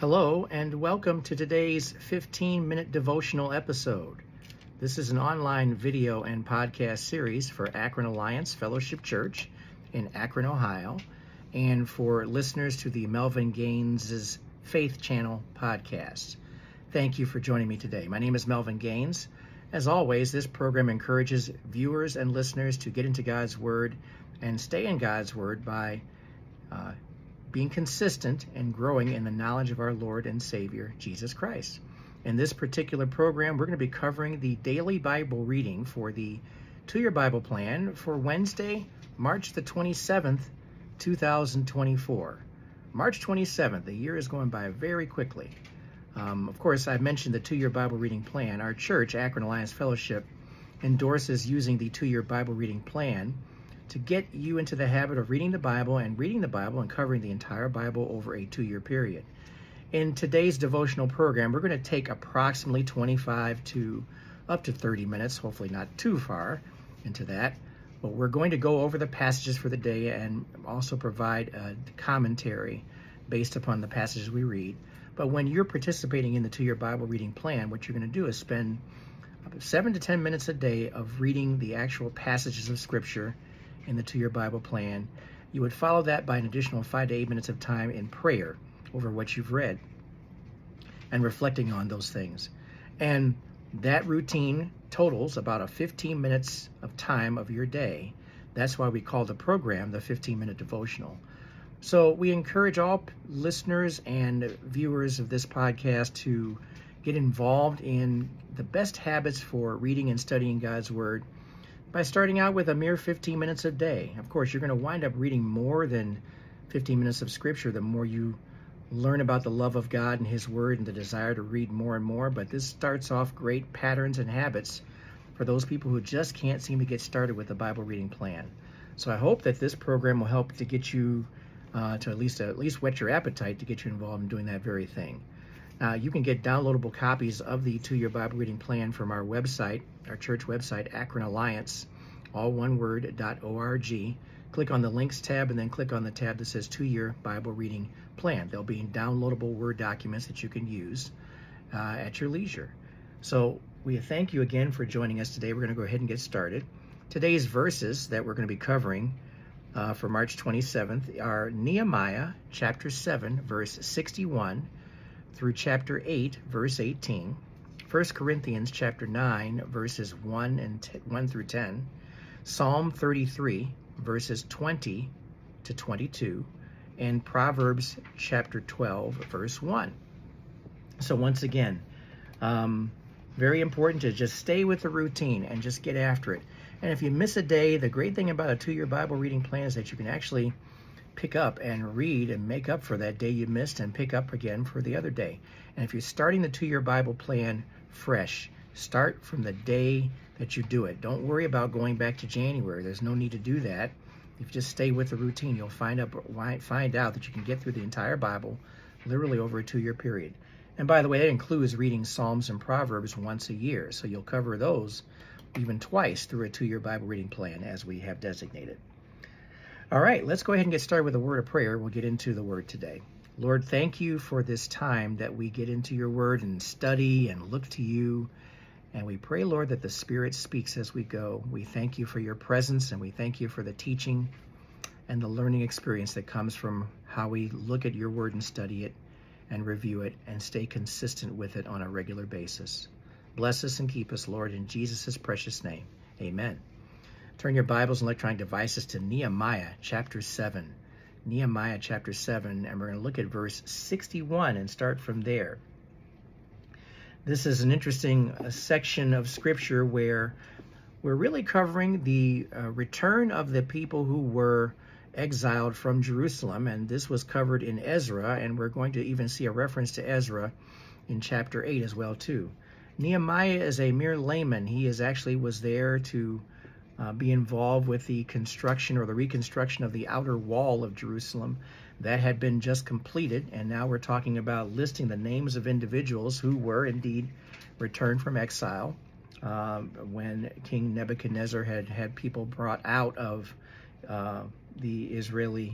Hello and welcome to today's 15-minute devotional episode. This is an online video and podcast series for Akron Alliance Fellowship Church in Akron, Ohio, and for listeners to the Melvin Gaines' Faith Channel podcast. Thank you for joining me today. My name is Melvin Gaines. As always, this program encourages viewers and listeners to get into God's Word and stay in God's Word by being consistent and growing in the knowledge of our Lord and Savior, Jesus Christ. In this particular program, we're going to be covering the daily Bible reading for the 2-year Bible plan for Wednesday, March the 27th, 2024. March 27th, the year is going by very quickly. Of course, I've mentioned the 2-year Bible reading plan. Our church, Akron Alliance Fellowship, endorses using the 2-year Bible reading plan to get you into the habit of reading the Bible and covering the entire Bible over a 2-year period. In today's devotional program, we're going to take approximately 25 to up to 30 minutes, hopefully not too far into that. But we're going to go over the passages for the day and also provide a commentary based upon the passages we read. But when you're participating in the 2-year Bible reading plan, what you're going to do is spend 7 to 10 minutes a day of reading the actual passages of Scripture in the 2-year Bible plan. You would follow that by an additional 5 to 8 minutes of time in prayer over what you've read and reflecting on those things. And that routine totals about 15 minutes of time of your day. That's why we call the program the 15-minute devotional. So we encourage all listeners and viewers of this podcast to get involved in the best habits for reading and studying God's Word by starting out with a mere 15 minutes a day. Of course, you're going to wind up reading more than 15 minutes of Scripture the more you learn about the love of God and His Word and the desire to read more and more. But this starts off great patterns and habits for those people who just can't seem to get started with the Bible reading plan. So I hope that this program will help to get you to at least whet your appetite to get you involved in doing that very thing. You can get downloadable copies of the 2-year Bible reading plan from our website, our church website, Akron Alliance, all one word, .org. Click on the links tab and then click on the tab that says 2-year Bible reading plan. There'll be downloadable Word documents that you can use at your leisure. So we thank you again for joining us today. We're going to go ahead and get started. Today's verses that we're going to be covering for March 27th are Nehemiah chapter 7, verse 61 through chapter 8, verse 18, 1 Corinthians chapter 9, verses 1 through 10, Psalm 33, verses 20 to 22, and Proverbs chapter 12, verse 1. So once again, very important to just stay with the routine and just get after it. And if you miss a day, the great thing about a 2-year Bible reading plan is that you can actually pick up and read and make up for that day you missed and pick up again for the other day. And if you're starting the 2-year Bible plan fresh, start from the day that you do it. Don't worry about going back to January. There's no need to do that. If you just stay with the routine, you'll find out that you can get through the entire Bible literally over a 2-year period. And by the way, that includes reading Psalms and Proverbs once a year. So you'll cover those even twice through a 2-year Bible reading plan as we have designated. All right, let's go ahead and get started with a word of prayer. We'll get into the Word today. Lord, thank you for this time that we get into your Word and study and look to you. And we pray, Lord, that the Spirit speaks as we go. We thank you for your presence, and we thank you for the teaching and the learning experience that comes from how we look at your Word and study it and review it and stay consistent with it on a regular basis. Bless us and keep us, Lord, in Jesus' precious name. Amen. Turn your Bibles and electronic devices to Nehemiah chapter 7. Nehemiah chapter 7, and we're going to look at verse 61 and start from there. This is an interesting section of Scripture where we're really covering the return of the people who were exiled from Jerusalem, and this was covered in Ezra, and we're going to even see a reference to Ezra in chapter 8 as well, too. Nehemiah is a mere layman. He was there to be involved with the construction or the reconstruction of the outer wall of Jerusalem. That had been just completed, and now we're talking about listing the names of individuals who were indeed returned from exile when King Nebuchadnezzar had people brought out of the Israeli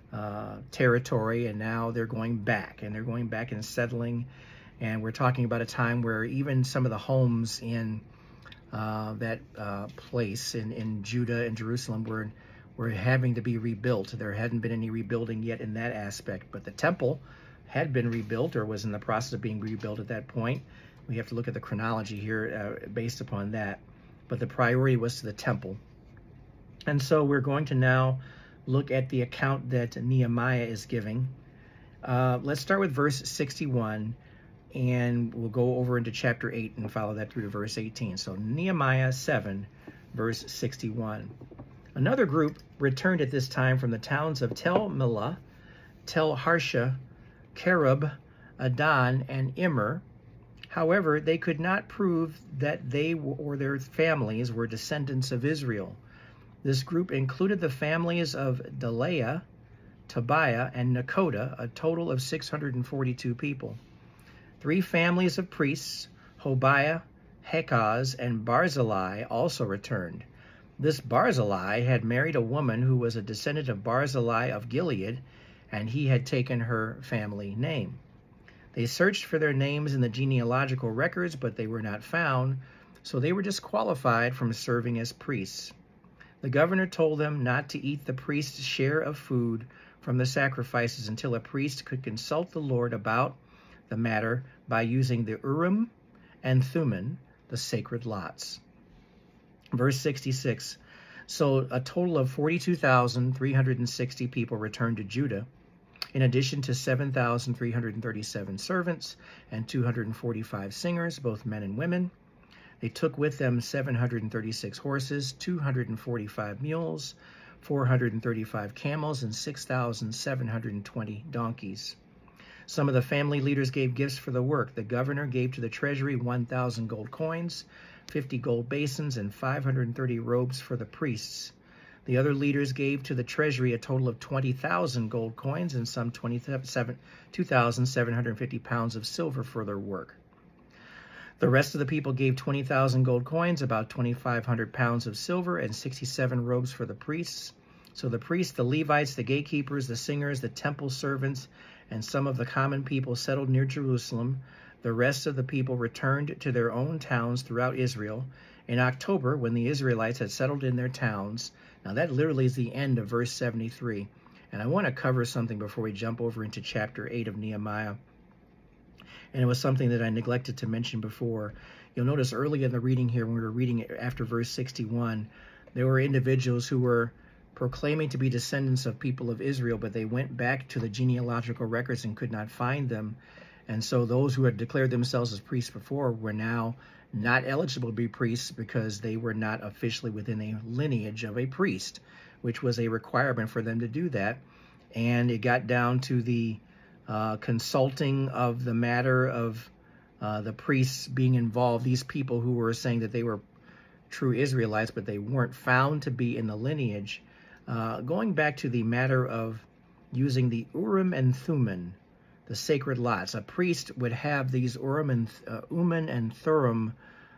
territory, and now they're going back, and they're going back and settling. And we're talking about a time where even some of the homes in that place in Judah and Jerusalem were having to be rebuilt. There hadn't been any rebuilding yet in that aspect, but the temple had been rebuilt or was in the process of being rebuilt at that point. We have to look at the chronology here based upon that. But the priority was to the temple. And so we're going to now look at the account that Nehemiah is giving. Let's start with verse 61, and we'll go over into chapter 8 and follow that through to verse 18. So Nehemiah 7, verse 61. Another group returned at this time from the towns of Tel Melah, Tel Harsha, Kerub, Adon, and Immer. However, they could not prove that they or their families were descendants of Israel. This group included the families of Delaiah, Tobiah, and Nekoda, a total of 642 people. 3 families of priests, Hobiah, Hakaz, and Barzillai, also returned. This Barzillai had married a woman who was a descendant of Barzillai of Gilead, and he had taken her family name. They searched for their names in the genealogical records, but they were not found, so they were disqualified from serving as priests. The governor told them not to eat the priest's share of food from the sacrifices until a priest could consult the Lord about the matter by using the Urim and Thummim, the sacred lots. Verse 66, so a total of 42,360 people returned to Judah, in addition to 7,337 servants and 245 singers, both men and women. They took with them 736 horses, 245 mules, 435 camels, and 6,720 donkeys. Some of the family leaders gave gifts for the work. The governor gave to the treasury 1,000 gold coins, 50 gold basins, and 530 robes for the priests. The other leaders gave to the treasury a total of 20,000 gold coins and some 2,750 pounds of silver for their work. The rest of the people gave 20,000 gold coins, about 2,500 pounds of silver, and 67 robes for the priests. So the priests, the Levites, the gatekeepers, the singers, the temple servants, and some of the common people settled near Jerusalem. The rest of the people returned to their own towns throughout Israel. In October, when the Israelites had settled in their towns, now that literally is the end of verse 73. And I want to cover something before we jump over into chapter 8 of Nehemiah. And it was something that I neglected to mention before. You'll notice early in the reading here, when we were reading it after verse 61, there were individuals who were proclaiming to be descendants of people of Israel, but they went back to the genealogical records and could not find them. And so those who had declared themselves as priests before were now not eligible to be priests because they were not officially within a lineage of a priest, which was a requirement for them to do that. And it got down to the consulting of the matter of the priests being involved, these people who were saying that they were true Israelites, but they weren't found to be in the lineage. Going back to the matter of using the Urim and Thummim, the sacred lots, a priest would have these Urim and Thummim.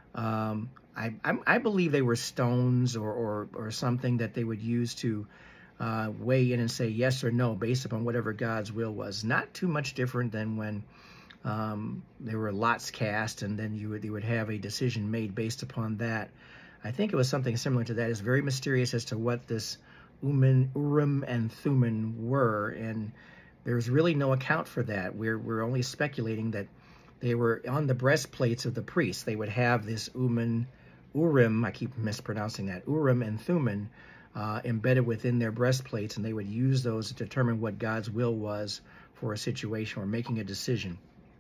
I believe they were stones or something that they would use to weigh in and say yes or no based upon whatever God's will was. Not too much different than when there were lots cast, and then you would have a decision made based upon that. I think it was something similar to that. It's very mysterious as to what this Urim and Thummim were, and there's really no account for that. We're only speculating that they were on the breastplates of the priests. They would have this Urim, I keep mispronouncing that, Urim and Thummim, embedded within their breastplates, and they would use those to determine what God's will was for a situation or making a decision.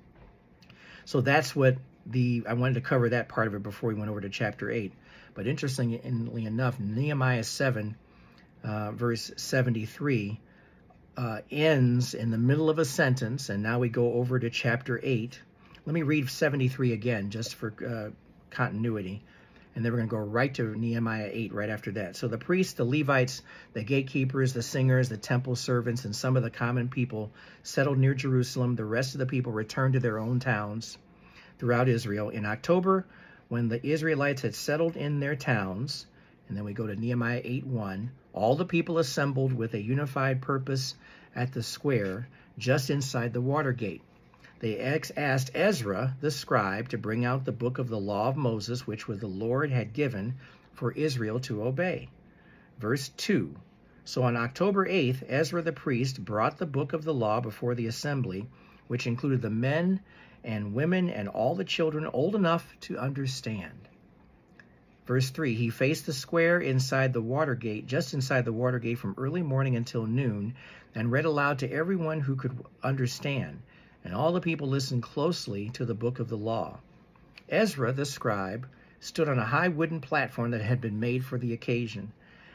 So that's what I wanted to cover that part of it before we went over to chapter 8. But interestingly enough, Nehemiah 7, verse 73, ends in the middle of a sentence, and now we go over to chapter 8. Let me read 73 again, just for continuity, and then we're going to go right to Nehemiah 8 right after that. So the priests, the Levites, the gatekeepers, the singers, the temple servants, and some of the common people settled near Jerusalem. The rest of the people returned to their own towns throughout Israel. In October, when the Israelites had settled in their towns, and then we go to Nehemiah 8:1, all the people assembled with a unified purpose at the square just inside the water gate. They asked Ezra, the scribe, to bring out the book of the law of Moses, which the Lord had given for Israel to obey. Verse 2. So on October 8th, Ezra the priest brought the book of the law before the assembly, which included the men and women and all the children old enough to understand. Verse 3, he faced the square inside the water gate, just inside the water gate from early morning until noon, and read aloud to everyone who could understand. And all the people listened closely to the book of the law. Ezra, the scribe, stood on a high wooden platform that had been made for the occasion.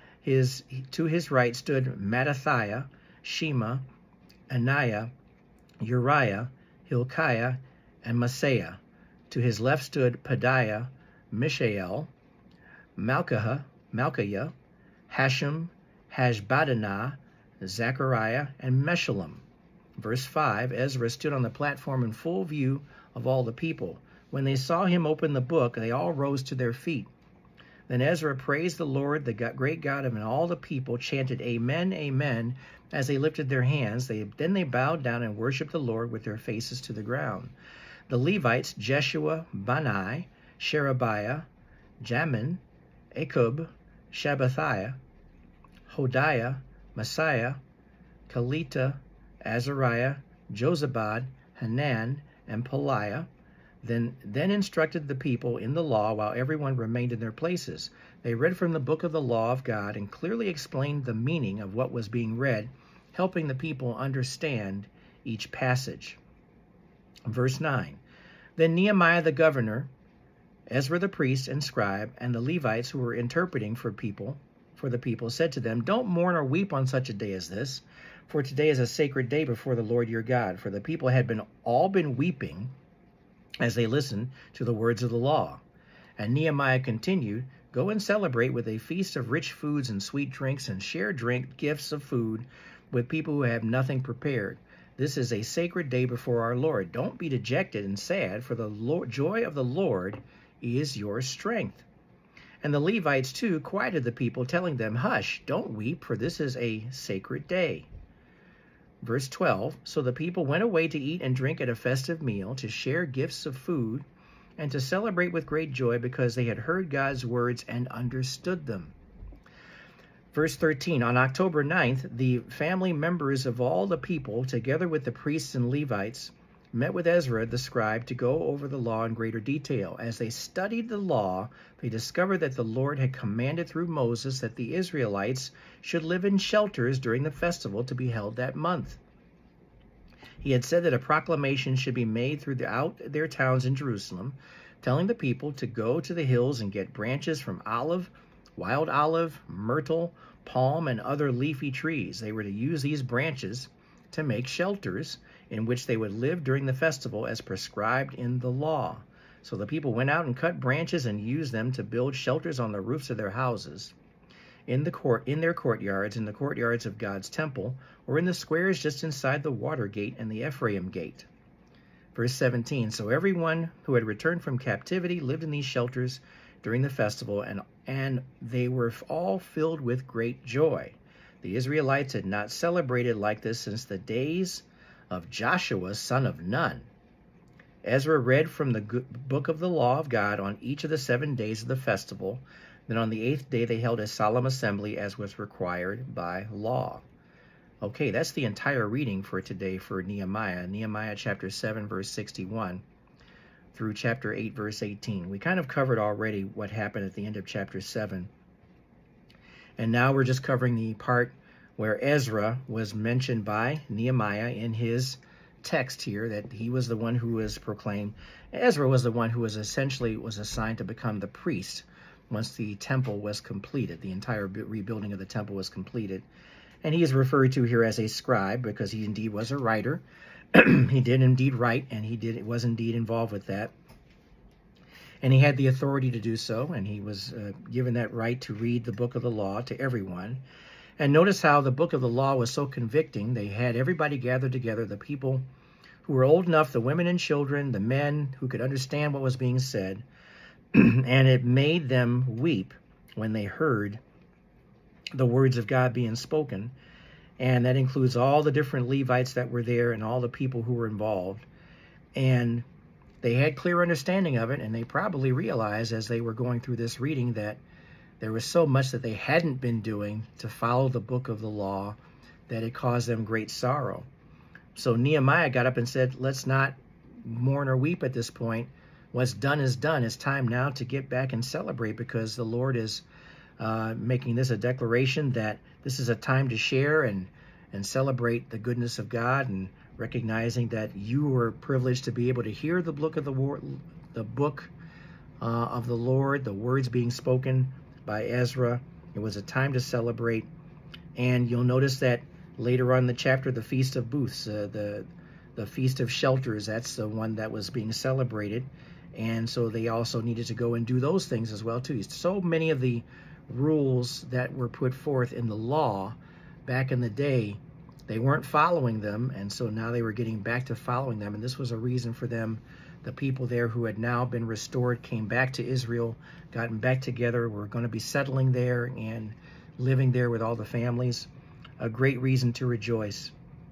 To his right stood Mattathiah, Shema, Ananiah, Uriah, Hilkiah, and Maaseiah. To his left stood Pedaiah, Mishael, Malchiah, Hashem, Hashbaddanah, Zechariah, and Meshullam. Verse 5, Ezra stood on the platform in full view of all the people. When they saw him open the book, they all rose to their feet. Then Ezra praised the Lord, the great God, and all the people chanted, Amen, Amen, as they lifted their hands. Then they bowed down and worshipped the Lord with their faces to the ground. The Levites, Jeshua, Bani, Sherebiah, Jamin, Akub, Shabbathiah, Hodiah, Maaseiah, Kelita, Azariah, Jozabad, Hanan, and Pelaiah, then instructed the people in the law while everyone remained in their places. They read from the book of the law of God and clearly explained the meaning of what was being read, helping the people understand each passage. Verse 9, then Nehemiah the governor, Ezra the priest and scribe, and the Levites who were interpreting for the people said to them, don't mourn or weep on such a day as this, for today is a sacred day before the Lord your God. For the people had all been weeping as they listened to the words of the law. And Nehemiah continued, go and celebrate with a feast of rich foods and sweet drinks, and share gifts of food with people who have nothing prepared. This is a sacred day before our Lord. Don't be dejected and sad, for the joy of the Lord is your strength. And the Levites too quieted the people, telling them, hush, don't weep, for this is a sacred day. Verse 12, so the people went away to eat and drink at a festive meal, to share gifts of food, and to celebrate with great joy because they had heard God's words and understood them. Verse 13, on October 9th, the family members of all the people, together with the priests and Levites, met with Ezra the scribe to go over the law in greater detail. As they studied the law, they discovered that the Lord had commanded through Moses that the Israelites should live in shelters during the festival to be held that month. He had said that a proclamation should be made throughout their towns in Jerusalem, telling the people to go to the hills and get branches from wild olive, myrtle, palm, and other leafy trees. They were to use these branches to make shelters in which they would live during the festival as prescribed in the law. So the people went out and cut branches and used them to build shelters on the roofs of their houses, in their courtyards, in the courtyards of God's temple, or in the squares just inside the water gate and the Ephraim gate. Verse 17, so everyone who had returned from captivity lived in these shelters during the festival, and they were all filled with great joy. The Israelites had not celebrated like this since the days of Joshua, son of Nun. Ezra read from the book of the law of God on each of the 7 days of the festival. Then on the 8th day they held a solemn assembly as was required by law. Okay, that's the entire reading for today for Nehemiah. Nehemiah chapter 7, verse 61 through chapter 8, verse 18. We kind of covered already what happened at the end of chapter 7. And now we're just covering the part where Ezra was mentioned by Nehemiah in his text here, that he was the one who was proclaimed. Ezra was the one who was assigned to become the priest once the temple was completed. The entire rebuilding of the temple was completed. And he is referred to here as a scribe because he indeed was a writer. He did indeed write, and was indeed involved with that. And he had the authority to do so, and he was given that right to read the book of the law to everyone. And notice how the book of the law was so convicting. They had everybody gathered together, the people who were old enough, the women and children, the men who could understand what was being said. And it made them weep when they heard the words of God being spoken. And that includes all the different Levites that were there and all the people who were involved. And they had clear understanding of it, and they probably realized as they were going through this reading that there was so much that they hadn't been doing to follow the book of the law that it caused them great sorrow. So Nehemiah got up and said, let's not mourn or weep at this point. What's done is done. It's time now to get back and celebrate, because the Lord is making this a declaration that this is a time to share and celebrate the goodness of God, and recognizing that you were privileged to be able to hear the book of the Lord, the words being spoken by Ezra. It was a time to celebrate. And you'll notice that later on in the chapter, the Feast of Booths, the Feast of Shelters, that's the one that was being celebrated. And so they also needed to go and do those things as well too. So many of the rules that were put forth in the law back in the day, they weren't following them, and so now they were getting back to following them. And this was a reason for them. The people there who had now been restored came back to Israel, gotten back together, were going to be settling there and living there with all the families. A great reason to rejoice.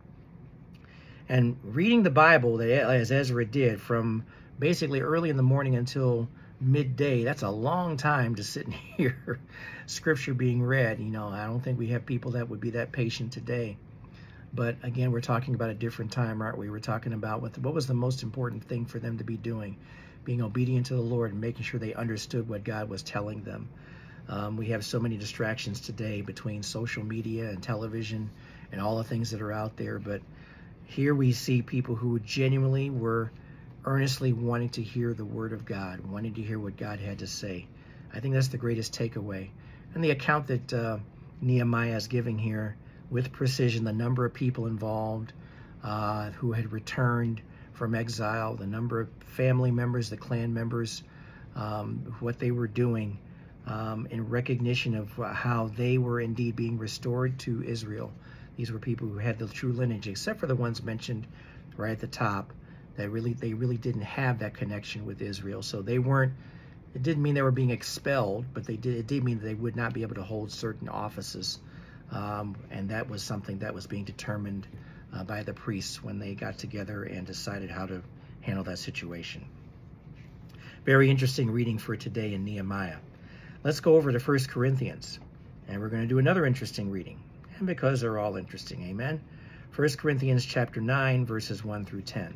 And reading the Bible, as Ezra did, from basically early in the morning until midday, that's a long time to sit and hear Scripture being read. You know, I don't think we have people that would be that patient today. But again, we're talking about a different time, aren't we? We're talking about what was the most important thing for them to be doing, being obedient to the Lord and making sure they understood what God was telling them. We have so many distractions today between social media and television and all the things that are out there. But here we see people who genuinely were earnestly wanting to hear the word of God, wanting to hear what God had to say. I think that's the greatest takeaway. And the account that Nehemiah is giving here, with precision, the number of people involved who had returned from exile, the number of family members, the clan members, what they were doing in recognition of how they were indeed being restored to Israel. These were people who had the true lineage, except for the ones mentioned right at the top, that they really didn't have that connection with Israel. So they weren't, it didn't mean they were being expelled, but it did mean that they would not be able to hold certain offices. And that was something that was being determined by the priests when they got together and decided how to handle that situation. Very interesting reading for today in Nehemiah. Let's go over to 1 Corinthians, and we're going to do another interesting reading, and because they're all interesting, amen. 1 Corinthians chapter 9, verses 1 through 10.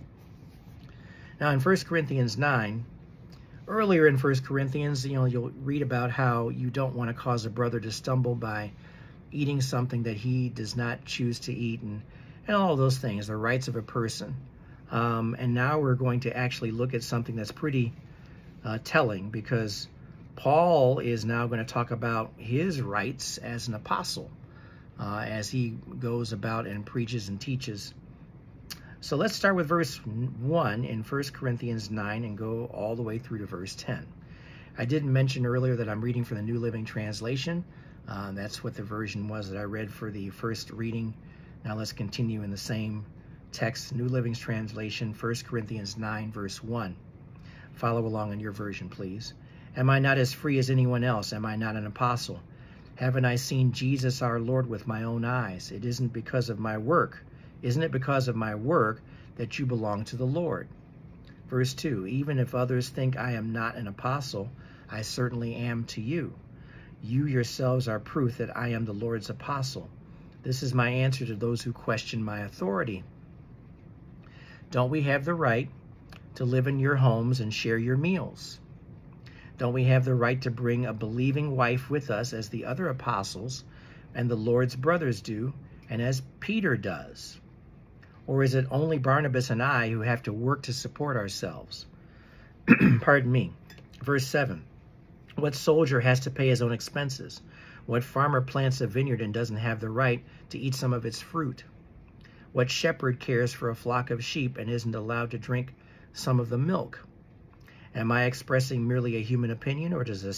Now in 1 Corinthians 9, earlier in 1 Corinthians, you'll read about how you don't want to cause a brother to stumble by eating something that he does not choose to eat, and all those things, the rights of a person. And now we're going to actually look at something that's pretty telling, because Paul is now going to talk about his rights as an apostle as he goes about and preaches and teaches. So let's start with verse 1 in 1 Corinthians 9 and go all the way through to verse 10. I did mention earlier that I'm reading from the New Living Translation. That's what the version was that I read for the first reading. Now let's continue in the same text, New Living Translation, 1 Corinthians 9, verse 1. Follow along in your version, please. Am I not as free as anyone else? Am I not an apostle? Haven't I seen Jesus our Lord with my own eyes? It isn't because of my work. Isn't it because of my work that you belong to the Lord? Verse 2, even if others think I am not an apostle, I certainly am to you. You yourselves are proof that I am the Lord's apostle. This is my answer to those who question my authority. Don't we have the right to live in your homes and share your meals? Don't we have the right to bring a believing wife with us as the other apostles and the Lord's brothers do, and as Peter does? Or is it only Barnabas and I who have to work to support ourselves? Pardon me. Verse 7. What soldier has to pay his own expenses? What farmer plants a vineyard and doesn't have the right to eat some of its fruit? What shepherd cares for a flock of sheep and isn't allowed to drink some of the milk? Am I expressing merely a human opinion, or does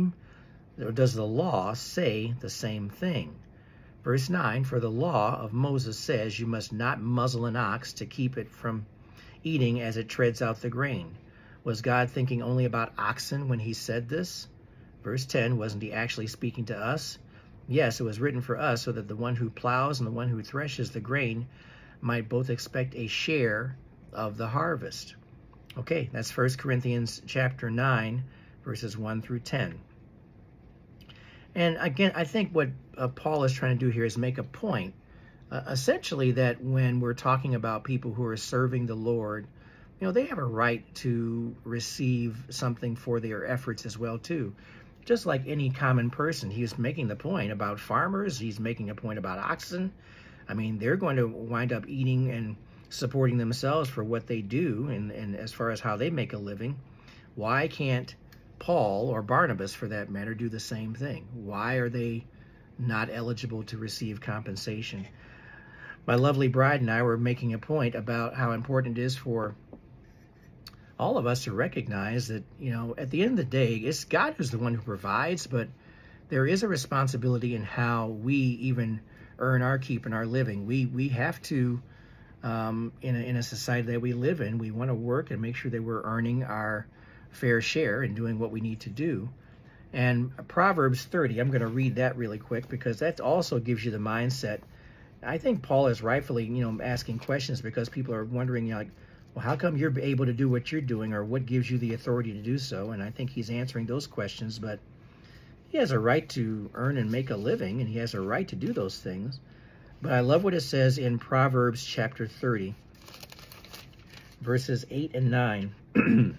the law say the same thing? Verse 9, for the law of Moses says you must not muzzle an ox to keep it from eating as it treads out the grain. Was God thinking only about oxen when he said this? Verse 10, wasn't he actually speaking to us? Yes, it was written for us so that the one who plows and the one who threshes the grain might both expect a share of the harvest. Okay, that's 1 Corinthians chapter 9, verses 1 through 10. And again, I think what Paul is trying to do here is make a point, essentially, that when we're talking about people who are serving the Lord, they have a right to receive something for their efforts as well, too. Just like any common person. He's making the point about farmers. He's making a point about oxen. I mean, they're going to wind up eating and supporting themselves for what they do, and as far as how they make a living. Why can't Paul, or Barnabas for that matter, do the same thing? Why are they not eligible to receive compensation? My lovely bride and I were making a point about how important it is for all of us to recognize that, at the end of the day, it's God who's the one who provides, but there is a responsibility in how we even earn our keep and our living. We have to, in a society that we live in, we want to work and make sure that we're earning our fair share and doing what we need to do. And Proverbs 30, I'm going to read that really quick because that also gives you the mindset. I think Paul is rightfully, asking questions because people are wondering, well, how come you're able to do what you're doing, or what gives you the authority to do so? And I think he's answering those questions, but he has a right to earn and make a living, and he has a right to do those things. But I love what it says in Proverbs chapter 30, verses 8 and 9.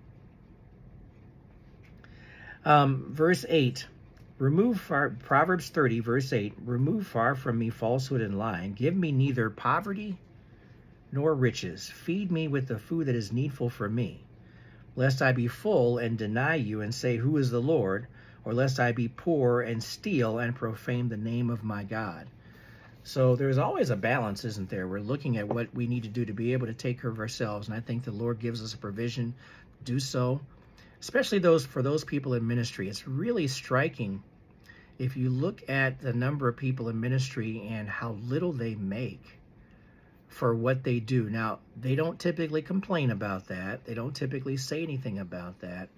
Verse 8, Proverbs 30, verse 8, remove far from me falsehood and lying. Give me neither poverty nor riches. Feed me with the food that is needful for me, lest I be full and deny you and say, who is the Lord? Or lest I be poor and steal and profane the name of my God. So there's always a balance, isn't there? We're looking at what we need to do to be able to take care of ourselves. And I think the Lord gives us a provision to do so, especially for those people in ministry. It's really striking if you look at the number of people in ministry and how little they make for what they do. Now, they don't typically complain about that. They don't typically say anything about that.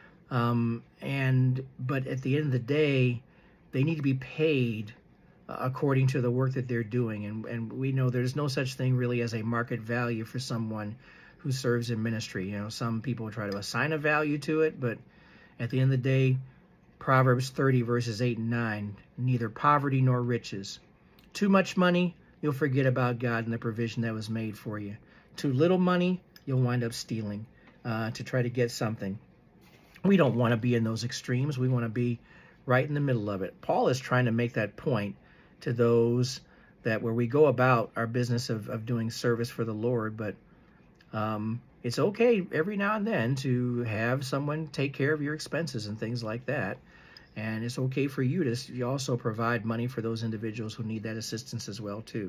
But at the end of the day, they need to be paid according to the work that they're doing. And we know there's no such thing really as a market value for someone who serves in ministry. Some people try to assign a value to it, but at the end of the day, Proverbs 30, verses 8 and 9, neither poverty nor riches. Too much money, you'll forget about God and the provision that was made for you. Too little money, you'll wind up stealing to try to get something. We don't want to be in those extremes. We want to be right in the middle of it. Paul is trying to make that point to those that where we go about our business of doing service for the Lord, but it's okay every now and then to have someone take care of your expenses and things like that. And it's okay for you to also provide money for those individuals who need that assistance as well, too.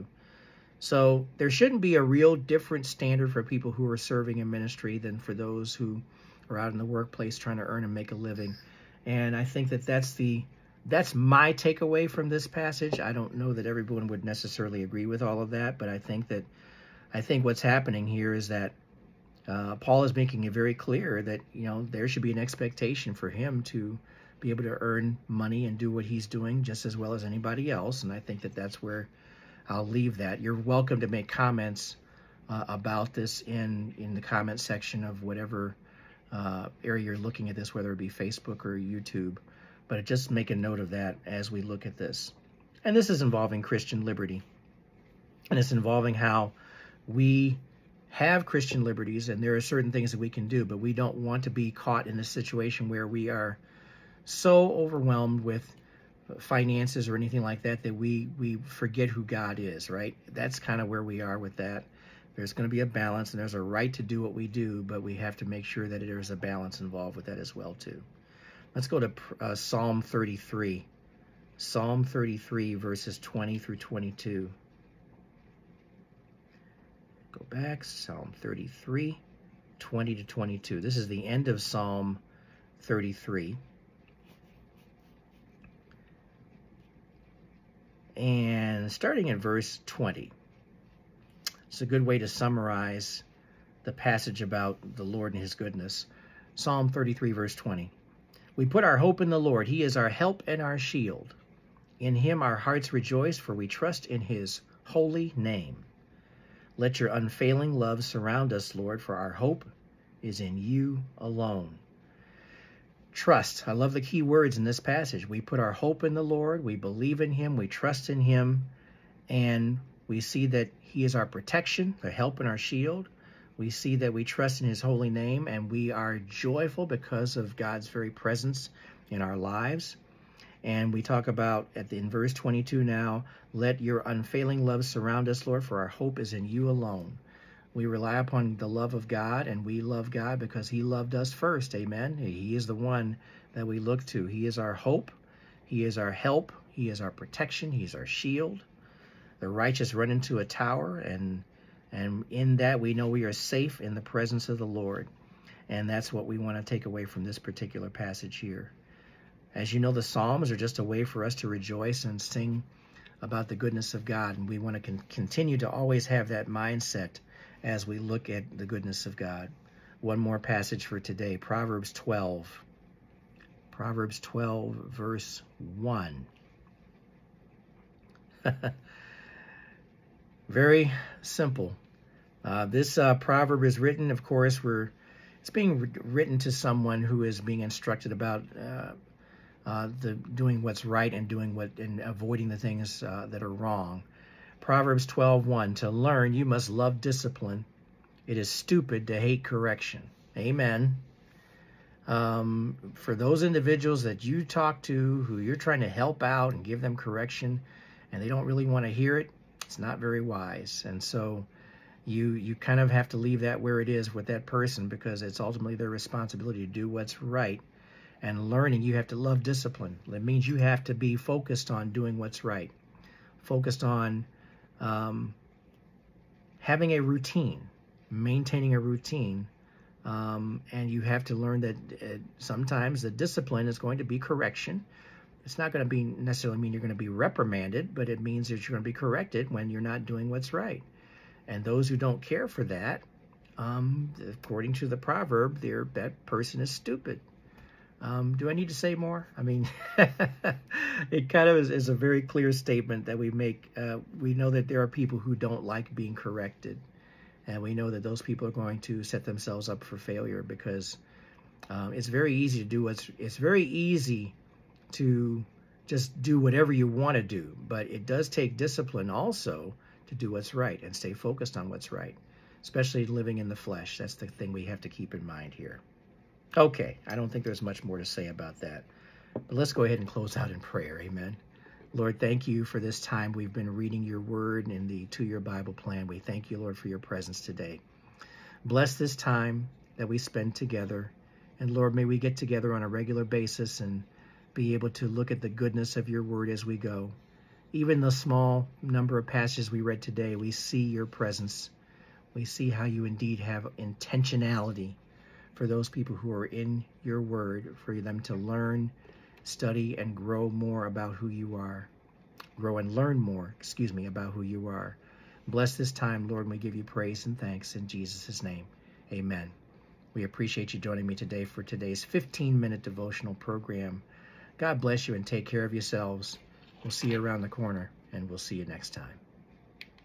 So there shouldn't be a real different standard for people who are serving in ministry than for those who are out in the workplace trying to earn and make a living. And I think that that's my takeaway from this passage. I don't know that everyone would necessarily agree with all of that, but I think what's happening here is that Paul is making it very clear that, there should be an expectation for him to be able to earn money and do what he's doing just as well as anybody else. And I think that that's where I'll leave that. You're welcome to make comments about this in the comment section of whatever area you're looking at this, whether it be Facebook or YouTube. But just make a note of that as we look at this. And this is involving Christian liberty. And it's involving how we have Christian liberties, and there are certain things that we can do, but we don't want to be caught in a situation where we are so overwhelmed with finances or anything like that that we forget who God is, right? That's kind of where we are with that. There's going to be a balance, and there's a right to do what we do, but we have to make sure that there's a balance involved with that as well, too. Let's go to Psalm 33. Psalm 33, verses 20 through 22. Go back, Psalm 33, 20 to 22. This is the end of Psalm 33. And starting in verse 20. It's a good way to summarize the passage about the Lord and his goodness. Psalm 33, verse 20. We put our hope in the Lord. He is our help and our shield. In him our hearts rejoice, for we trust in his holy name. Let your unfailing love surround us, Lord, for our hope is in you alone. Trust. I love the key words in this passage. We put our hope in the Lord. We believe in him. We trust in him. And we see that he is our protection, the help and our shield. We see that we trust in his holy name, and we are joyful because of God's very presence in our lives. And we talk about in verse 22 now, let your unfailing love surround us, Lord, for our hope is in you alone. We rely upon the love of God, and we love God because he loved us first. Amen. He is the one that we look to. He is our hope. He is our help. He is our protection. He is our shield. The righteous run into a tower, and in that we know we are safe in the presence of the Lord. And that's what we want to take away from this particular passage here. As you know, the Psalms are just a way for us to rejoice and sing about the goodness of God. And we want to continue to always have that mindset as we look at the goodness of God. One more passage for today, Proverbs 12. Proverbs 12, verse 1. Very simple. This proverb is written, of course, it's being written to someone who is being instructed about doing what's right and avoiding the things that are wrong. Proverbs 12:1. To learn, you must love discipline. It is stupid to hate correction. Amen. For those individuals that you talk to who you're trying to help out and give them correction, and they don't really want to hear it, it's not very wise. And so you kind of have to leave that where it is with that person, because it's ultimately their responsibility to do what's right. And learning, you have to love discipline. It means you have to be focused on doing what's right, focused on having a routine, maintaining a routine. And you have to learn that sometimes the discipline is going to be correction. It's not going to necessarily mean you're going to be reprimanded, but it means that you're going to be corrected when you're not doing what's right. And those who don't care for that, according to the proverb, that person is stupid. Do I need to say more? I mean, it kind of is a very clear statement that we make. We know that there are people who don't like being corrected. And we know that those people are going to set themselves up for failure, because it's very easy to just do whatever you want to do. But it does take discipline also to do what's right and stay focused on what's right, especially living in the flesh. That's the thing we have to keep in mind here. Okay, I don't think there's much more to say about that. But let's go ahead and close out in prayer. Amen. Lord, thank you for this time we've been reading your word in the 2-year Bible plan. We thank you, Lord, for your presence today. Bless this time that we spend together. And Lord, may we get together on a regular basis and be able to look at the goodness of your word as we go. Even the small number of passages we read today, we see your presence. We see how you indeed have intentionality for those people who are in your word, for them to learn, study, and grow more about who you are. Grow and learn more, about who you are. Bless this time, Lord, and we give you praise and thanks in Jesus' name. Amen. We appreciate you joining me today for today's 15-minute devotional program. God bless you and take care of yourselves. We'll see you around the corner, and we'll see you next time.